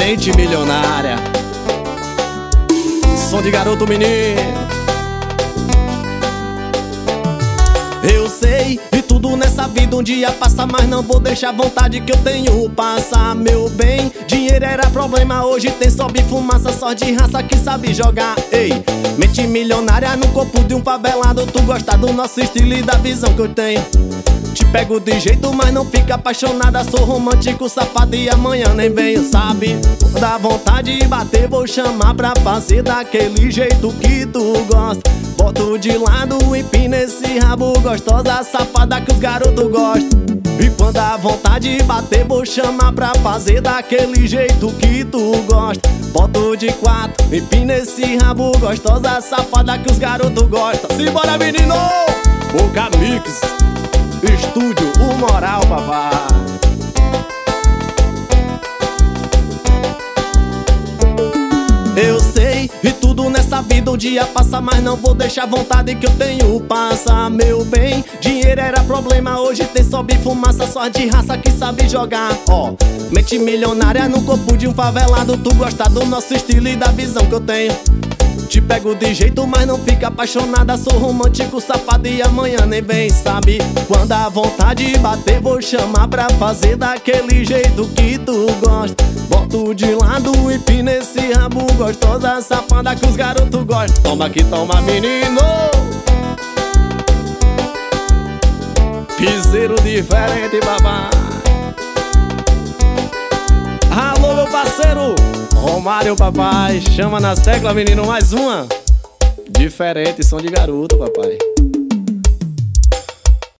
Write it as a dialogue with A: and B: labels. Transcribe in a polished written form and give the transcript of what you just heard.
A: Mente milionária. Som de garoto menino. Eu sei de tudo nessa vida, um dia passa, mas não vou deixar a vontade que eu tenho passar, meu bem. Dinheiro era problema, hoje tem sobe fumaça, só de raça que sabe jogar. Ei, mente milionária no corpo de um favelado. Tu gosta do nosso estilo e da visão que eu tenho. Te pego de jeito, mas não fica apaixonada. Sou romântico, safado e amanhã nem venho, sabe? Dá vontade de bater, vou chamar pra fazer daquele jeito que tu gosta. Boto de lado, empina esse rabo, gostosa, safada que os garotos gostam. E quando dá vontade de bater, vou chamar pra fazer daquele jeito que tu gosta. Boto de quatro, empina esse rabo, gostosa, safada que os garotos gostam. Simbora, menino! Boca Mix Estúdio, o moral, papai. Eu sei, e tudo nessa vida um dia passa, mas não vou deixar a vontade que eu tenho passar, meu bem. Dinheiro era problema, hoje tem sobe fumaça, só de raça que sabe jogar. Ó, mente milionária no corpo de um favelado. Tu gosta do nosso estilo e da visão que eu tenho. Te pego de jeito, mas não fica apaixonada. Sou romântico, safado e amanhã nem vem, sabe? Quando dá vontade de bater, vou chamar pra fazer daquele jeito que tu gosta. Boto de lado, empina esse rabo, gostosa, safada que os garotos gostam. Toma que toma, menino. Piseiro diferente, babá. Alô, meu parceiro Romário, papai. Chama nas teclas, menino, mais uma. Diferente, som de garoto, papai.